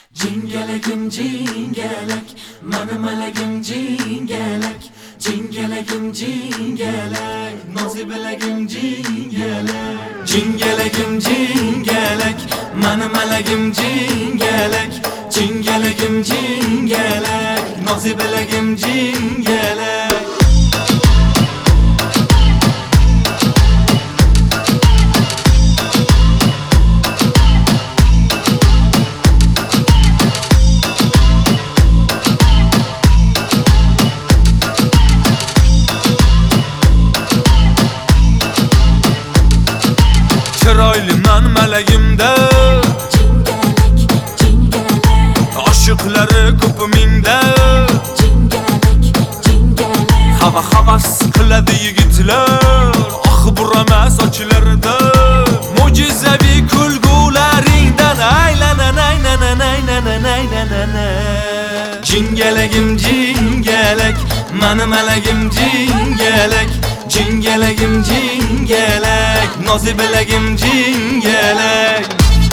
Jingalagim jingalak, mani malagim jingalak. Jingalagim jingalak, nozibelagim jingalak. Jingalagim jingalak, mani malagim jingalak. Jingalagim jingalak, nozibelagim jingalak. Chiroyli man malagimda Jingalak, jingalak, oshiqlari ko'p mingda jingalak, jingalak. havas qiladi yigitlar ah burama sochlarida mo'jizaviy kulgularingdan aylanana. Jingalagim jingalak, mani malagim jingalak. Jingalagim jingalak, nozibelagim jingalak.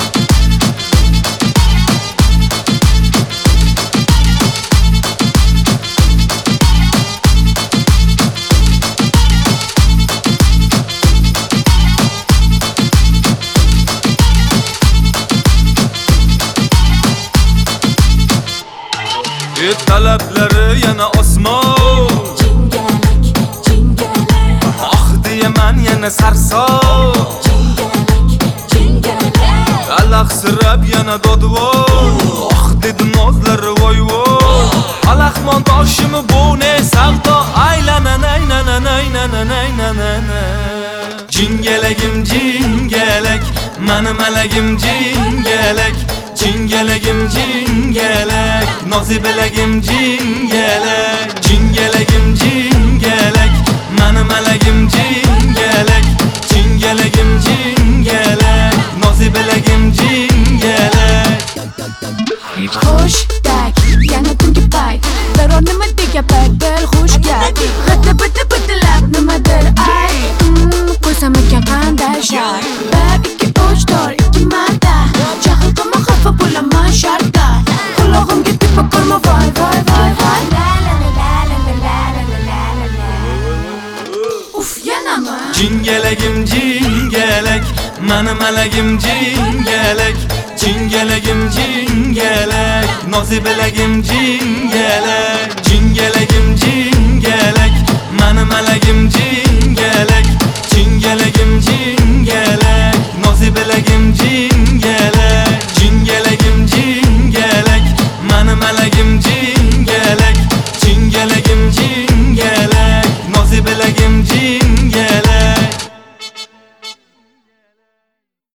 Talablari yana osmon, Jingalak, jingalak, ah diyaman yana sarson. jingalak, jingalak. Alahsirab yana dodvor, ah dedi nozlari voy voy. Alahmon toshimi bu ne savdo, aylanana. Jingalagim jingalak, mani malagim jingalak. Jingalagim jingalak, nozibelagim jingalak. Jingalagim jingalak, mani malagim jingalak. Jingalagim jingalak, nozibelagim jingalak. Xushdak, yana tungi payt biror nima degapay bir xushgap g'idi-bidi-bidilab nimadir ay qo'ysam ekan qanday shart 1 2 3 4 2 marta jahl qilma xafa bo'laman shartta qulog'imga tepa ko'rma voy voy voy voy uf yanami Jingalagim jingalak, mani malagim jingalak. Jingalagim jingalak, nozibelagim jingalak. Jingalagim jingalak, mani malagim